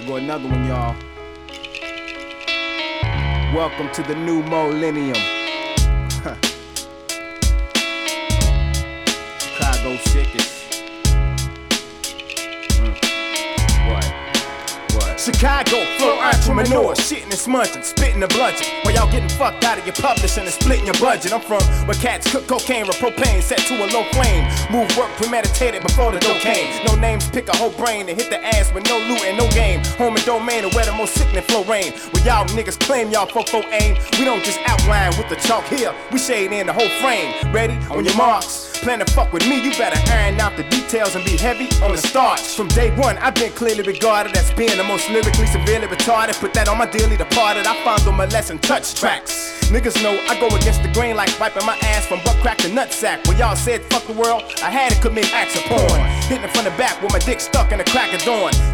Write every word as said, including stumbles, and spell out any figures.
Here go another one, y'all. Welcome to the new millennium. Chicago sickest. Chicago, flow entrepreneur, shitting and smudging, spitting and bludgeon. While y'all getting fucked out of your publishing and splitting your budget. I'm from where cats cook cocaine with propane set to a low flame. Move work premeditated before the dough came. No names, pick a whole brain and hit the ass with no loot and no game. Home and domain and where the most sickening flow rain. Where y'all niggas claim y'all fofo aim. We don't just outline with the chalk here, we shade in the whole frame. Ready? On your marks. Plan to fuck with me, you better iron out the details and be heavy on the starts. From day one, I've been clearly regarded as being the most lyrically severely retarded. Put that on my dearly departed, I found them a lesson touch tracks. Niggas know I go against the grain like wiping my ass from butt crack to nutsack. When y'all said fuck the world, I had to commit acts of porn. Hitting from the back with my dick stuck in the crack of dawn.